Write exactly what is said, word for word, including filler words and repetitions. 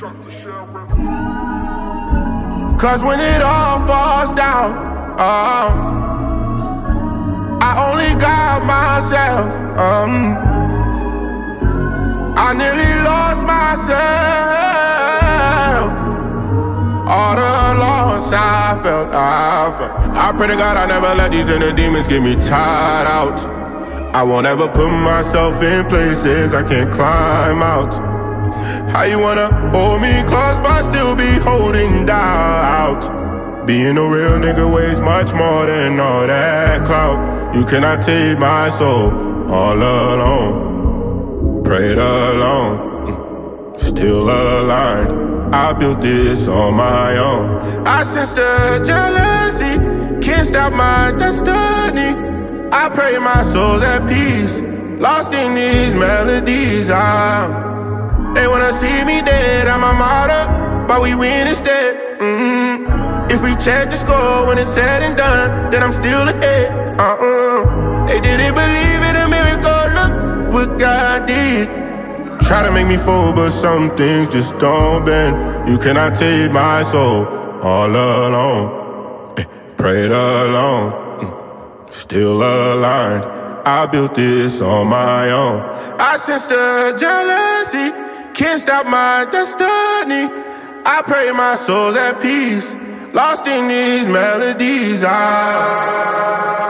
Cause when it all falls down, uh, I only got myself. Um, I nearly lost myself. All the loss I felt, I felt. I pray to God I never let these inner demons get me tired out. I won't ever put myself in places I can't climb out. How you wanna hold me close but still be holding down? Being a real nigga weighs much more than all that clout. You cannot take my soul all alone. Prayed alone, still aligned. I built this on my own. I sense the jealousy, can't stop my destiny. I pray my soul's at peace, lost in these melodies. I, they wanna see me dead, I'm a martyr, but we win instead. Mm-hmm. If we check the score when it's said and done, then I'm still ahead. Uh-uh. They didn't believe in a miracle, look what God did. Try to make me fool, but some things just don't bend. You cannot take my soul all alone. Eh, prayed alone, mm, still aligned. I built this on my own. I sense the jealousy, can't stop my destiny. I pray my soul's at peace, lost in these melodies. I